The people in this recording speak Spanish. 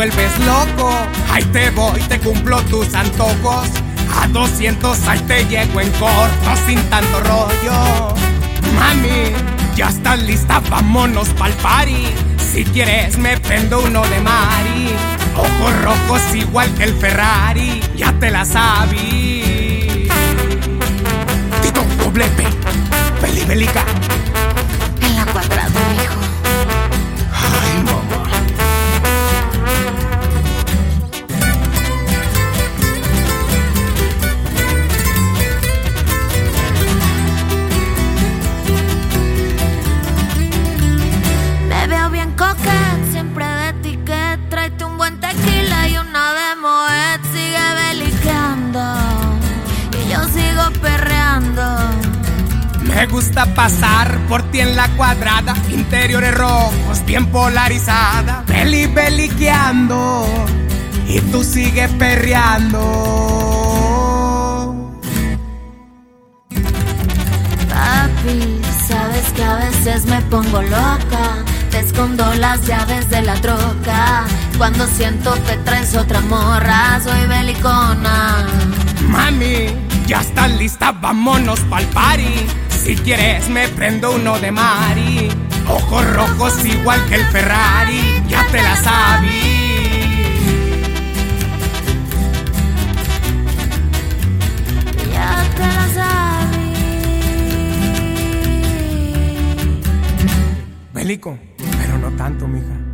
vuelves loco. Ahí te voy, te cumplo tus antojos. A 200 ahí te llego en corto, sin tanto rollo. Mami, ya estás lista, vámonos pa'l party. Si quieres me prendo uno de Mari. Ojos rojos igual que el Ferrari, ya te la sabí. Tito, doble P, Belibélica. En la Cuadrada, mijo. Ay, mamá. Me veo bien coquet, siempre de etiqueta. Tráete un buen tequila y una de Moet. Sigue beliqueando y yo sigo perreando. Me gusta pasar por ti en la Cuadrada. Interiores rojos, bien polarizada. Beliqueando y tú sigues perreando. Papi, sabes que a veces me pongo loca. Te escondo las llaves de la troca. Cuando siento que traes otra morra, soy belicona. Mami, ya estás lista, vámonos pa'l party. Si quieres me prendo uno de Mari. Ojos rojos igual que el Ferrari, ya te la sabí. Ya te la sabí. Belico, pero no tanto, mija.